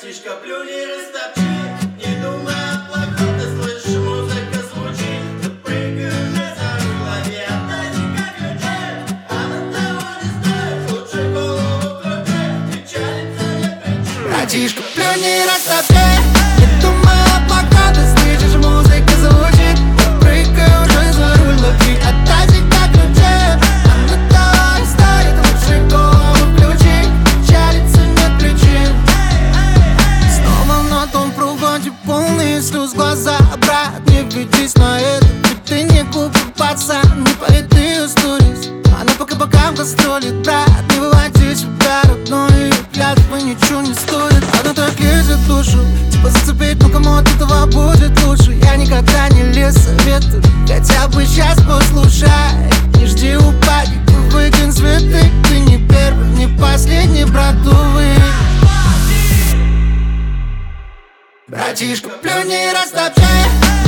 Братишка, плюнь и растопчи, не думай о плохом, ты слышишь, музыка звучит. Запрыгай уже за руль, лови от тазика ключи. Она того не стоит, лучше голову крути, печалиться не причин. Братишка, плюнь и растопчи, не думай о плохом, ты слышишь, музыка звучит. Запрыгай уже за руль, лови от тазика ключи. Она того не стоит, лучше голову включи, печалиться нет причин. Снова на том проводе полные слез глаза. Брат, не ведись на это, ведь ты не глупый пацан. Не политые сторис, она пока гастролит. Брат, не выводи себя родной, клятвы ничего не стоит. Одно так лезет в душу, типа зацепить, ну кому от этого будет лучше. Я никогда не лез советую, хотя бы сейчас послушай. Не жди упади, выкинь цветы. Ты не первый, не последний, братовый. Братишка, плюнь и растопчи,